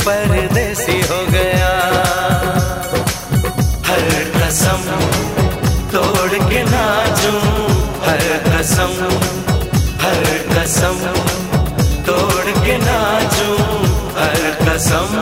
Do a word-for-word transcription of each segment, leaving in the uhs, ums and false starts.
परदेसी हो गया। हर कसम तोड़ के नाचूं, हर कसम हर कसम तोड़ के नाचूं, हर कसम।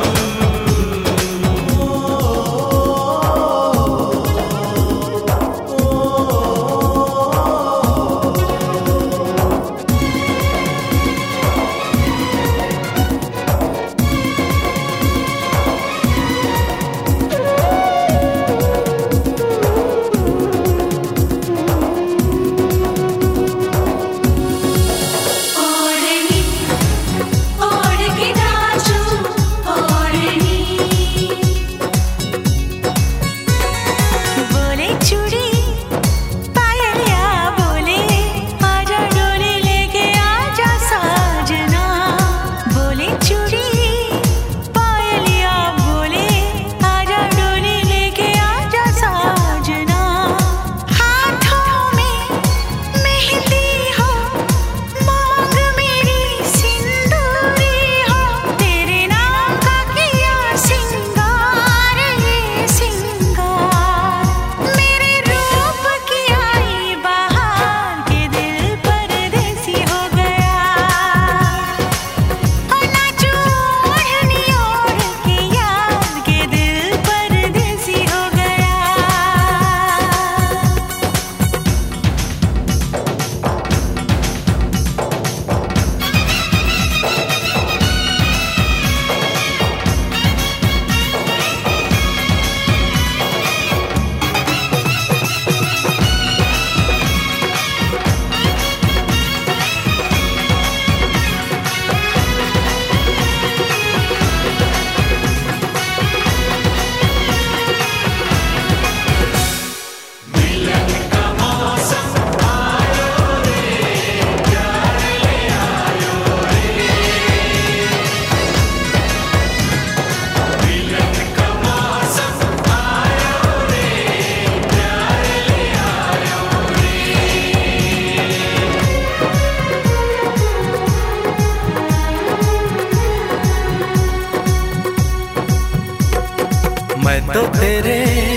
मैं तो तेरे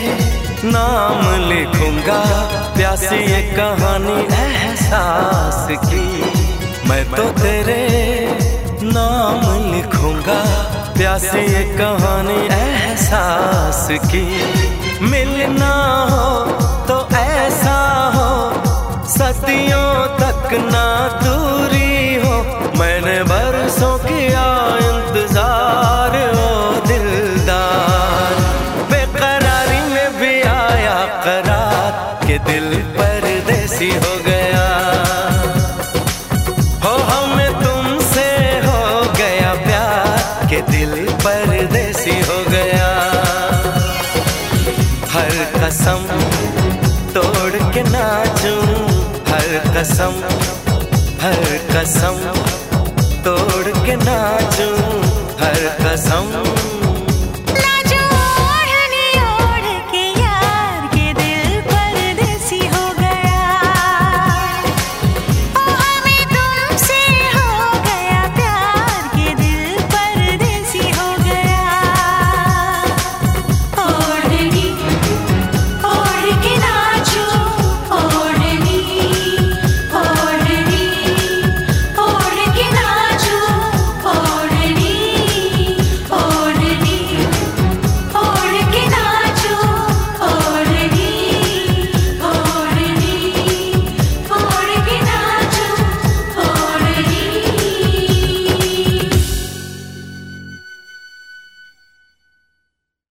नाम लिखूंगा प्यासी ये कहानी एहसास की। मैं तो तेरे नाम लिखूंगा प्यासी ये कहानी एहसास की। मिलना हो तो ऐसा हो सदियों तक ना दूरी हो। मैंने बरसों किया इंतजार ओ दिलदार, बेकरारी में भी आया करार के दिल परदेसी हो गया। हो हमें तुमसे हो गया प्यार के दिल परदेसी हो गया। हर कसम तोड़ के नाचूं, हर कसम हर कसम तोड़ के नाचूं, हर कसम।